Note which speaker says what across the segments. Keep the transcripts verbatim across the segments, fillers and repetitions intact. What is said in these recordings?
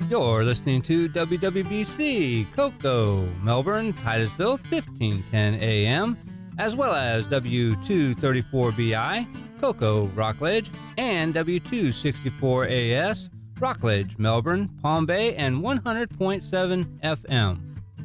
Speaker 1: You're listening to W W B C, Cocoa, Melbourne, Titusville, fifteen ten A M, as well as W two thirty-four B I, Cocoa, Rockledge, and W two sixty-four A S, Rockledge, Melbourne, Palm Bay, and one hundred point seven F M.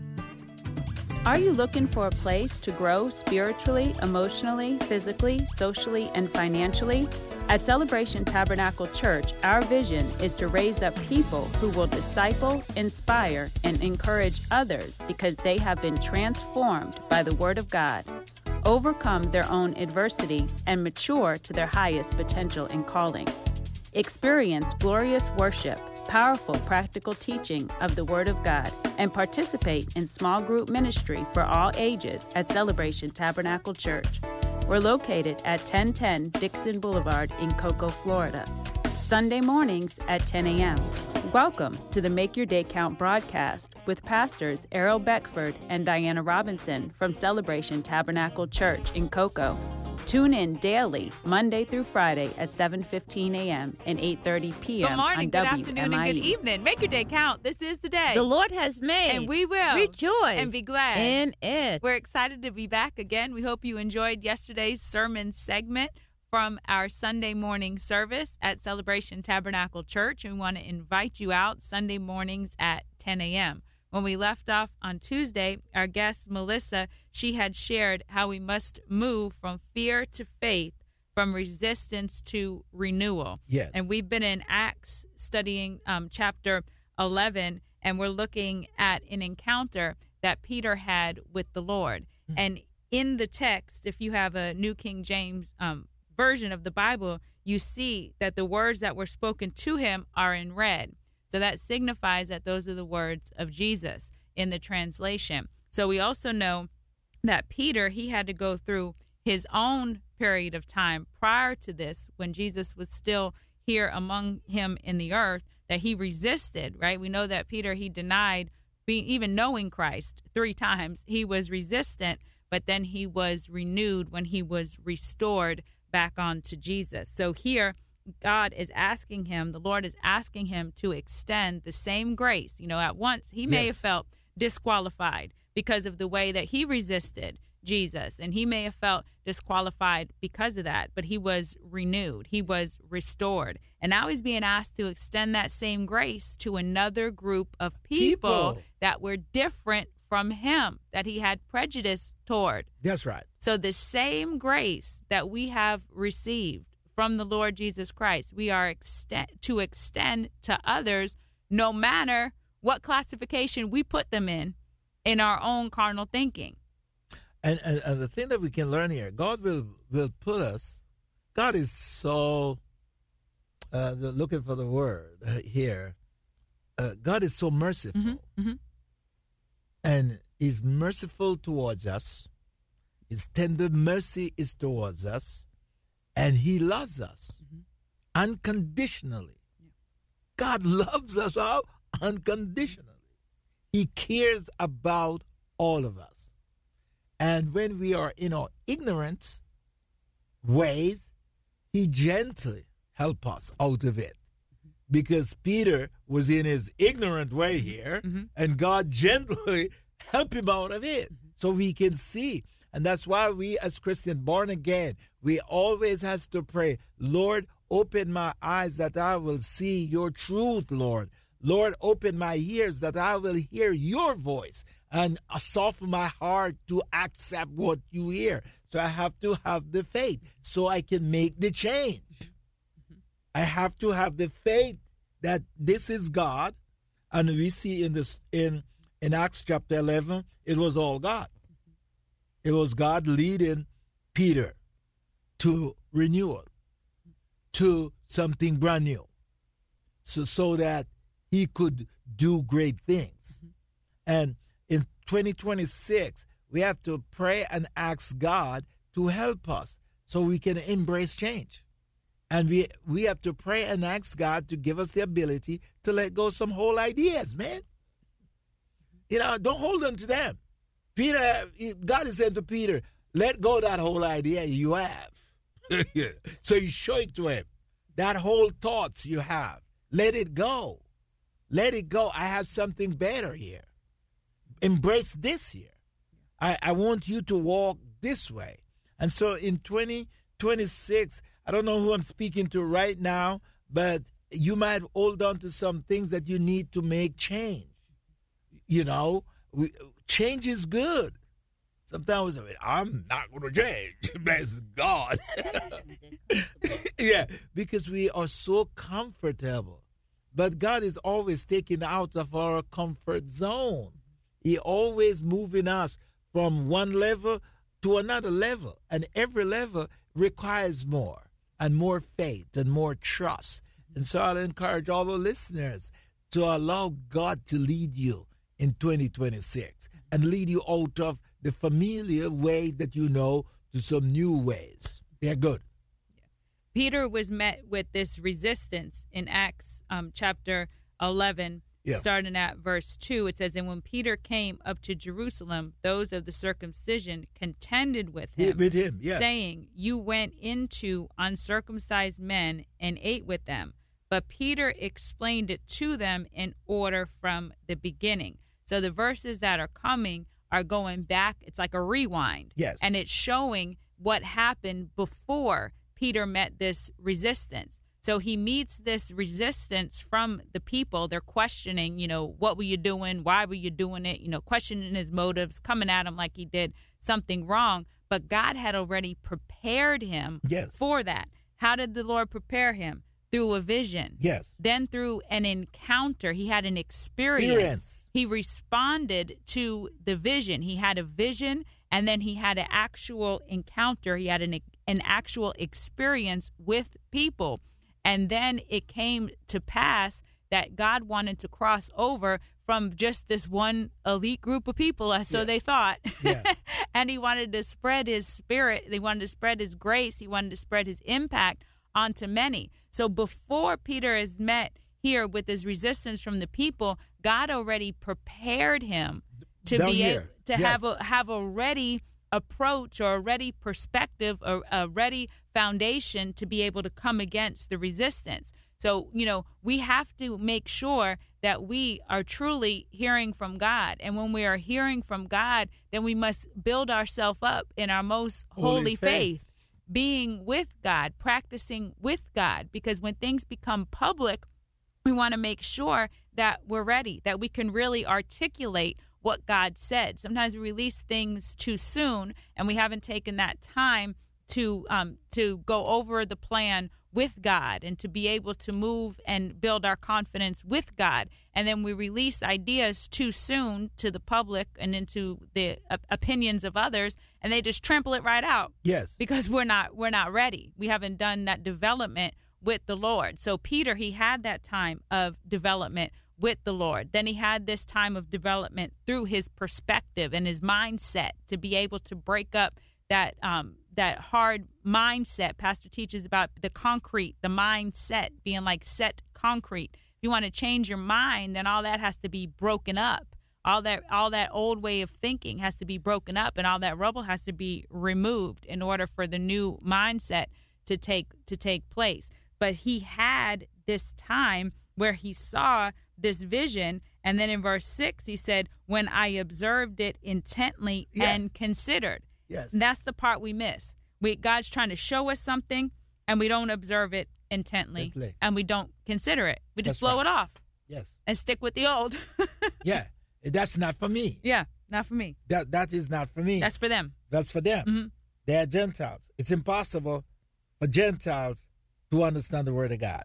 Speaker 2: Are you looking for a place to grow spiritually, emotionally, physically, socially, and financially? At Celebration Tabernacle Church, our vision is to raise up people who will disciple, inspire, and encourage others because they have been transformed by the Word of God, overcome their own adversity, and mature to their highest potential and calling. Experience glorious worship, powerful practical teaching of the Word of God, and participate in small group ministry for all ages at Celebration Tabernacle Church. We're located at ten ten Dixon Boulevard in Cocoa, Florida. Sunday mornings at ten A M Welcome to the Make Your Day Count broadcast with Pastors Errol Beckford and Diana Robinson from Celebration Tabernacle Church in Cocoa. Tune in daily, Monday through Friday at seven fifteen A M and eight thirty P M
Speaker 3: Good morning,
Speaker 2: on
Speaker 3: good
Speaker 2: W M I E.
Speaker 3: afternoon, and good evening. Make your day count. This is the day
Speaker 4: the Lord has made.
Speaker 3: and we will
Speaker 4: rejoice
Speaker 3: and be glad
Speaker 4: in it.
Speaker 3: We're excited to be back again. We hope you enjoyed yesterday's sermon segment from our Sunday morning service at Celebration Tabernacle Church. And we want to invite you out Sunday mornings at ten A M When we left off on Tuesday, our guest, Melissa, she had shared how we must move from fear to faith, from resistance to renewal.
Speaker 5: Yes.
Speaker 3: And we've been in Acts studying um, chapter eleven, and we're looking at an encounter that Peter had with the Lord. Mm-hmm. And in the text, if you have a New King James um, version of the Bible, you see that the words that were spoken to him are in red. So that signifies that those are the words of Jesus in the translation. So we also know that Peter, he had to go through his own period of time prior to this, when Jesus was still here among him in the earth, that he resisted, right? We know that Peter, he denied being, even knowing Christ three times. He was resistant, but then he was renewed when he was restored back onto Jesus. So here, God is asking him, the Lord is asking him to extend the same grace. You know, at once he may
Speaker 5: Yes.
Speaker 3: have felt disqualified because of the way that he resisted Jesus, and he may have felt disqualified because of that, but he was renewed, he was restored, and now he's being asked to extend that same grace to another group of people,
Speaker 5: People.
Speaker 3: that were different from him, that he had prejudice toward.
Speaker 5: That's right.
Speaker 3: So the same grace that we have received from the Lord Jesus Christ, we are extend, to extend to others, no matter what classification we put them in, in our own carnal thinking.
Speaker 5: And, and and the thing that we can learn here, God will will put us. God is so uh, looking for the word uh, here. Uh, God is so merciful,
Speaker 3: Mm-hmm, mm-hmm.
Speaker 5: and is merciful towards us. His tender mercy is towards us, and He loves us
Speaker 3: Mm-hmm.
Speaker 5: unconditionally. Yeah. God loves us how? Unconditionally. He cares about all of us. And when we are in our ignorance ways, He gently helps us out of it. Mm-hmm. Because Peter was in his ignorant way here, mm-hmm. and God gently helped him out of it. Mm-hmm. So we can see. And that's why we as Christians, born again, we always have to pray, Lord, open my eyes that I will see your truth, Lord. Lord, open my ears that I will hear your voice, and soften my heart to accept what you hear. So I have to have the faith so I can make the change. Mm-hmm. I have to have the faith that this is God. And we see in this in, in Acts chapter eleven, it was all God. Mm-hmm. It was God leading Peter to renewal, to something brand new, so, so that he could do great things. Mm-hmm. And in twenty twenty-six, we have to pray and ask God to help us so we can embrace change. And we we have to pray and ask God to give us the ability to let go of some whole ideas, man. You know, don't hold on to them. Peter, God is saying to Peter, let go of that whole idea you have. So you show it to him. That whole thoughts you have, let it go. Let it go. I have something better here. Embrace this here. I, I want you to walk this way. And so in twenty twenty-six, I don't know who I'm speaking to right now, but you might hold on to some things that you need to make change. You know, we, change is good. Sometimes we say, I'm not going to change. Bless God. Yeah, because we are so comfortable. But God is always taking out of our comfort zone. He always moving us from one level to another level. And every level requires more and more faith and more trust. And so I'll encourage all the listeners to allow God to lead you in twenty twenty-six and lead you out of the familiar way that you know to some new ways. They're good.
Speaker 3: Peter was met with this resistance in Acts um, chapter eleven, yeah. starting at verse two. It says, and when Peter came up to Jerusalem, those of the circumcision contended with him,
Speaker 5: with him yeah.
Speaker 3: saying, you went into uncircumcised men and ate with them. But Peter explained it to them in order from the beginning. So the verses that are coming are going back. It's like a rewind.
Speaker 5: Yes.
Speaker 3: And it's showing what happened before Peter met this resistance. So he meets this resistance from the people. They're questioning, you know, what were you doing? Why were you doing it? You know, questioning his motives, coming at him like he did something wrong. But God had already prepared him
Speaker 5: yes.
Speaker 3: for that. How did the Lord prepare him? Through a vision.
Speaker 5: Yes.
Speaker 3: Then through an encounter. He had an experience. experience. He responded to the vision. He had a vision, and then he had an actual encounter. He had an, an actual experience with people. And then it came to pass that God wanted to cross over from just this one elite group of people, so yes. they thought.
Speaker 5: Yeah.
Speaker 3: And he wanted to spread his spirit. He wanted to spread his grace. He wanted to spread his impact onto many. So before Peter is met here with his resistance from the people, God already prepared him to
Speaker 5: Down
Speaker 3: be
Speaker 5: here.
Speaker 3: able to
Speaker 5: yes.
Speaker 3: have a have a ready approach or a ready perspective or a ready foundation to be able to come against the resistance. So, you know, we have to make sure that we are truly hearing from God. And when we are hearing from God, then we must build ourselves up in our most holy,
Speaker 5: holy faith.
Speaker 3: faith. Being with God, practicing with God, because when things become public, we want to make sure that we're ready, that we can really articulate what God said. Sometimes we release things too soon, and we haven't taken that time to um, to go over the plan with God and to be able to move and build our confidence with God. And then we release ideas too soon to the public and into the uh, opinions of others, and they just trample it right out.
Speaker 5: Yes.
Speaker 3: Because we're not we're not ready. We haven't done that development with the Lord. So Peter, he had that time of development with the Lord. Then he had this time of development through his perspective and his mindset to be able to break up that um, that hard mindset. Pastor teaches about the concrete, the mindset being like set concrete. If you want to change your mind, then all that has to be broken up. All that all that old way of thinking has to be broken up, and all that rubble has to be removed in order for the new mindset to take to take place. But he had this time where he saw this vision, and then in verse six he said, when I observed it intently yeah. and considered.
Speaker 5: Yes.
Speaker 3: And that's the part we miss. We God's trying to show us something, and we don't observe it intently,
Speaker 5: Intently.
Speaker 3: and we don't consider it. We just
Speaker 5: That's
Speaker 3: blow
Speaker 5: right.
Speaker 3: it off.
Speaker 5: Yes.
Speaker 3: And stick with the old.
Speaker 5: Yeah. That's not for me.
Speaker 3: Yeah, not for me.
Speaker 5: That That is not for me.
Speaker 3: That's for them.
Speaker 5: That's for them.
Speaker 3: Mm-hmm.
Speaker 5: They are Gentiles. It's impossible for Gentiles to understand the Word of God.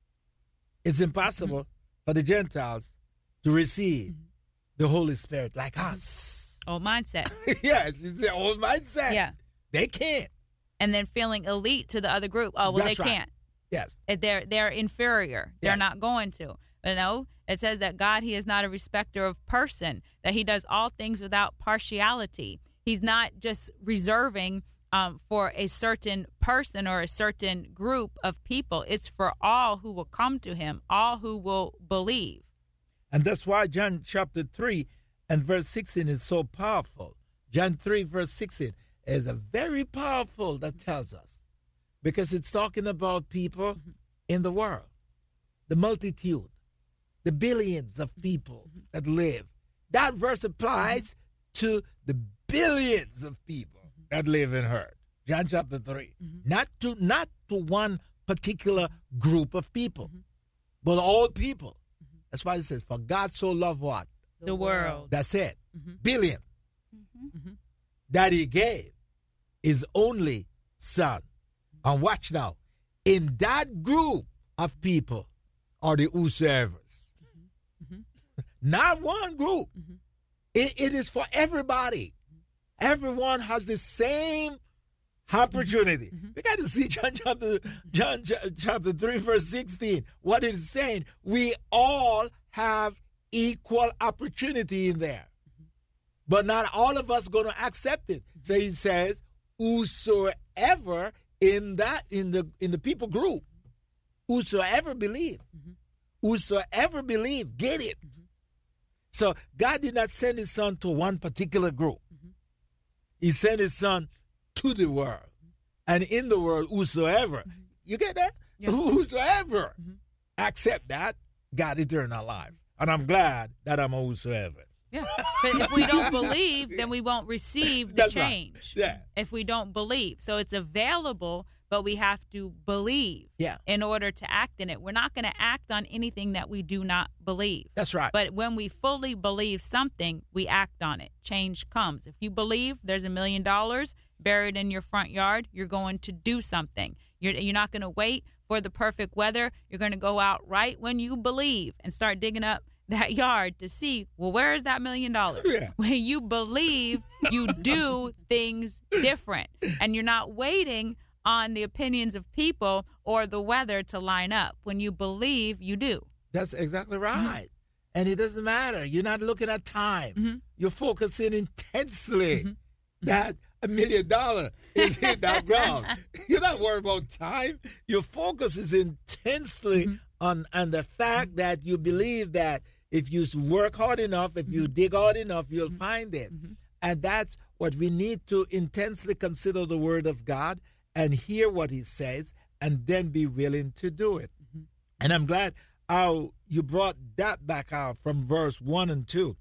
Speaker 5: It's impossible mm-hmm. for the Gentiles to receive mm-hmm. the Holy Spirit like us.
Speaker 3: Old mindset.
Speaker 5: Yes, it's their old mindset.
Speaker 3: Yeah.
Speaker 5: They can't.
Speaker 3: And then feeling elite to the other group. Oh, well,
Speaker 5: That's
Speaker 3: they
Speaker 5: right.
Speaker 3: can't.
Speaker 5: Yes.
Speaker 3: They're they're inferior. They're
Speaker 5: Yes.
Speaker 3: not going to. You know, it says that God, he is not a respecter of person, that he does all things without partiality. He's not just reserving um, for a certain person or a certain group of people. It's for all who will come to him, all who will believe.
Speaker 5: And that's why John chapter three and verse sixteen is so powerful. John three verse sixteen is a very powerful that tells us, because it's talking about people mm-hmm. in the world, the multitude. the billions of people that live. That verse applies to the billions of people that live in earth. John chapter three. Mm-hmm. Not to not to one particular group of people, mm-hmm. but all people. Mm-hmm. That's why it says, for God so loved what?
Speaker 3: The, the world.
Speaker 5: That's it.
Speaker 3: Mm-hmm.
Speaker 5: Billion.
Speaker 3: Mm-hmm.
Speaker 5: That he gave his only son. And watch now. In that group of people are the whosoever's. Mm-hmm. Not one group. Mm-hmm. It, it is for everybody. Everyone has the same opportunity. Mm-hmm. We got to see John chapter, John chapter three, verse sixteen. What it is saying, we all have equal opportunity in there. Mm-hmm. But not all of us going to accept it. Mm-hmm. So he says, whosoever in that, in the in the people group, whosoever believe, mm-hmm. whosoever believe, get it. Mm-hmm. So God did not send his son to one particular group. Mm-hmm. He sent his son to the world. And in the world, whosoever, mm-hmm. you get that? Yeah. Whosoever mm-hmm. accept that, got eternal life. And I'm glad that I'm a whosoever.
Speaker 3: Yeah. But if we don't believe, then we won't receive the
Speaker 5: That's
Speaker 3: change.
Speaker 5: Right. Yeah.
Speaker 3: If we don't believe. So it's available, but we have to believe
Speaker 5: yeah.
Speaker 3: in order to act in it. We're not going to act on anything that we do not believe.
Speaker 5: That's right.
Speaker 3: But when we fully believe something, we act on it. Change comes. If you believe there's a million dollars buried in your front yard, you're going to do something. You're, you're not going to wait for the perfect weather. You're going to go out right when you believe and start digging up that yard to see, well, where is that million dollars?
Speaker 5: Yeah.
Speaker 3: When you believe, you do things different. And you're not waiting on the opinions of people or the weather to line up. When you believe, you do.
Speaker 5: That's exactly right. Mm-hmm. And it doesn't matter. You're not looking at time. Mm-hmm. You're focusing intensely mm-hmm. that a million dollars is in that ground. You're not worried about time. Your focus is intensely mm-hmm. on, on the fact mm-hmm. that you believe that if you work hard enough, if you mm-hmm. dig hard enough, you'll mm-hmm. find it. Mm-hmm. And that's what we need to intensely consider the word of God and hear what he says and then be willing to do it. Mm-hmm. And I'm glad how you brought that back out from verse one and two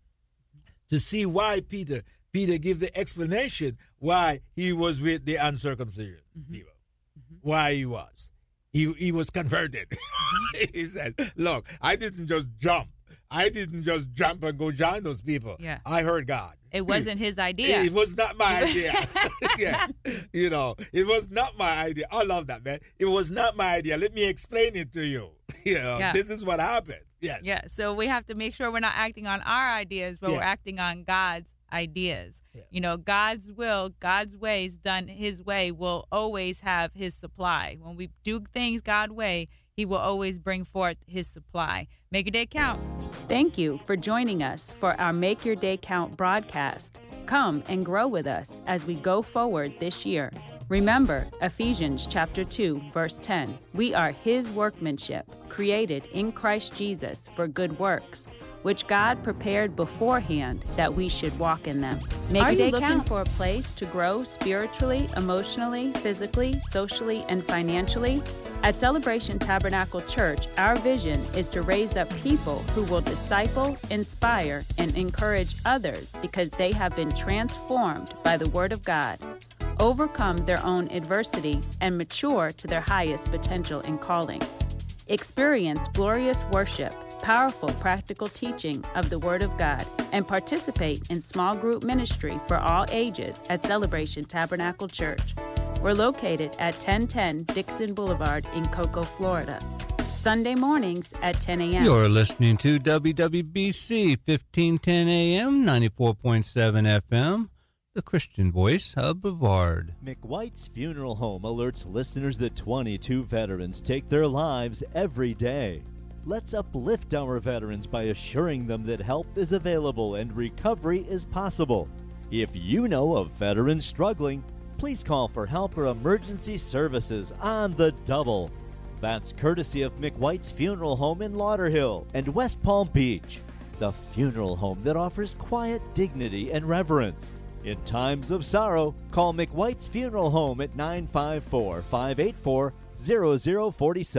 Speaker 5: to see why Peter, Peter gave the explanation why he was with the uncircumcision mm-hmm. people, mm-hmm. why he was. He, he was converted. Mm-hmm. He said, look, I didn't just jump. I didn't just jump and go join those people.
Speaker 3: Yeah.
Speaker 5: I heard God.
Speaker 3: It wasn't his idea.
Speaker 5: It was not my idea. Yeah. You know, it was not my idea. I love that, man. It was not my idea. Let me explain it to you. You know,
Speaker 3: yeah.
Speaker 5: This is what happened. Yes.
Speaker 3: Yeah. So we have to make sure we're not acting on our ideas, but
Speaker 5: yeah.
Speaker 3: we're acting on God's ideas.
Speaker 5: Yeah.
Speaker 3: You know, God's will, God's ways done his way will always have his supply. When we do things God's way, he will always bring forth his supply. Make your day count.
Speaker 2: Thank you for joining us for our Make Your Day Count broadcast. Come and grow with us as we go forward this year. Remember Ephesians chapter two, verse ten. We are his workmanship, created in Christ Jesus for good works, which God prepared beforehand that we should walk in them. Make
Speaker 3: Are
Speaker 2: your day
Speaker 3: you looking
Speaker 2: count.
Speaker 3: for
Speaker 2: for a place to grow spiritually, emotionally, physically, socially, and financially? At Celebration Tabernacle Church, our vision is to raise up people who will disciple, inspire, and encourage others because they have been transformed by the Word of God, overcome their own adversity, and mature to their highest potential and calling. Experience glorious worship, powerful practical teaching of the Word of God, and participate in small group ministry for all ages at Celebration Tabernacle Church. We're located at ten ten Dixon Boulevard in Cocoa, Florida. Sunday mornings at ten a.m.
Speaker 1: You're listening to W W B C fifteen ten A M, ninety-four point seven F M, the Christian voice of Brevard.
Speaker 4: McWhite's Funeral Home alerts listeners that twenty-two veterans take their lives every day. Let's uplift our veterans by assuring them that help is available and recovery is possible. If you know of veterans struggling, please call for help or emergency services on the double. That's courtesy of McWhite's Funeral Home in Lauderhill and West Palm Beach, the funeral home that offers quiet dignity and reverence. In times of sorrow, call McWhite's Funeral Home at nine five four, five eight four, zero zero four seven.